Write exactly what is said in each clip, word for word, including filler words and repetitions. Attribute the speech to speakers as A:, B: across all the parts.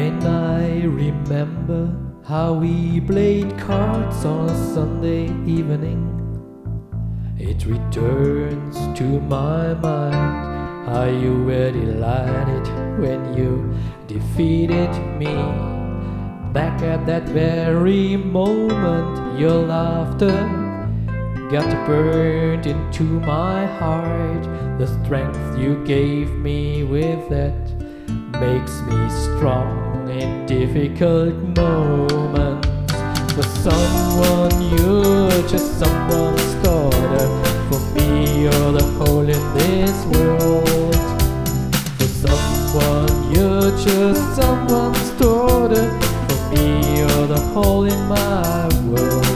A: When I remember how we played cards on a Sunday evening, it returns to my mind how you were delighted when you defeated me. Back at that very moment, your laughter got burned into my heart. The strength you gave me with that makes me strong in difficult moments. For someone, you're just someone's daughter. For me, you're the whole in this world. For someone, you're just someone's daughter. For me, you're the whole in my world.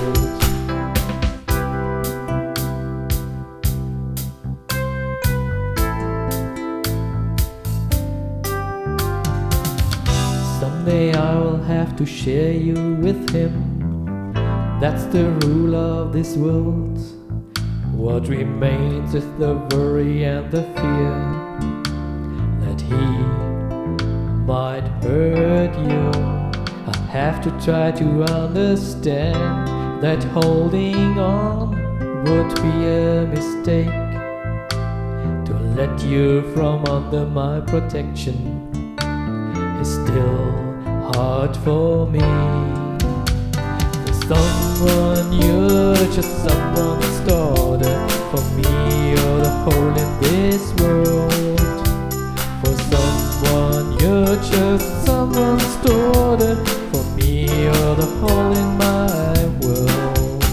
A: Someday I will have to share you with him. That's the rule of this world. What remains is the worry and the fear that he might hurt you. I have to try to understand that holding on would be a mistake. To let you from under my protection is still hard for me. For someone, you're just someone's daughter. For me, you're the whole in this world. For someone, you're just someone's daughter. For me, you're the whole in my world.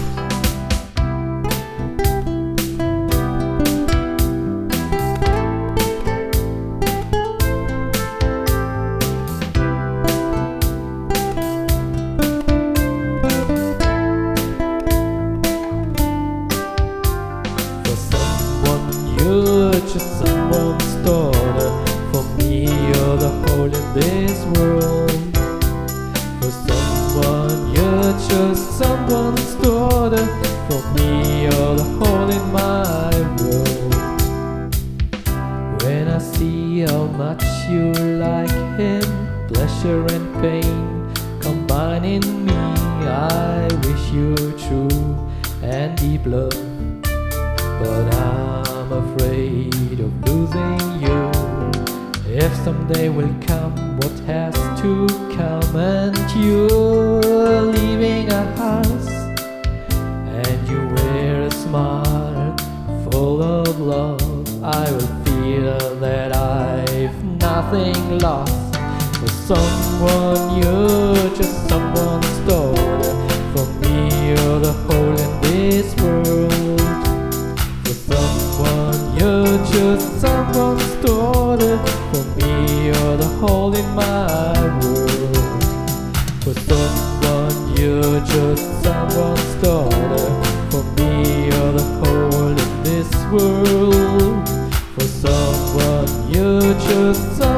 A: You're just someone's daughter. For me, you're the whole in this world. For someone, you're just someone's daughter. For me, you're the whole in my world. When I see how much you like him, pleasure and pain combine in me, I wish you true and deep love. But I'm afraid of losing you. If someday will come what has to come, and you're leaving a house, and you wear a smile full of love, I will feel that I've nothing lost. For someone, you're just someone's daughter. For me, you're the whole in this world. You're just someone's daughter. For me, you're the whole in my world. For someone, you're just someone's daughter. For me, you're the whole in this world. For someone, you're just someone's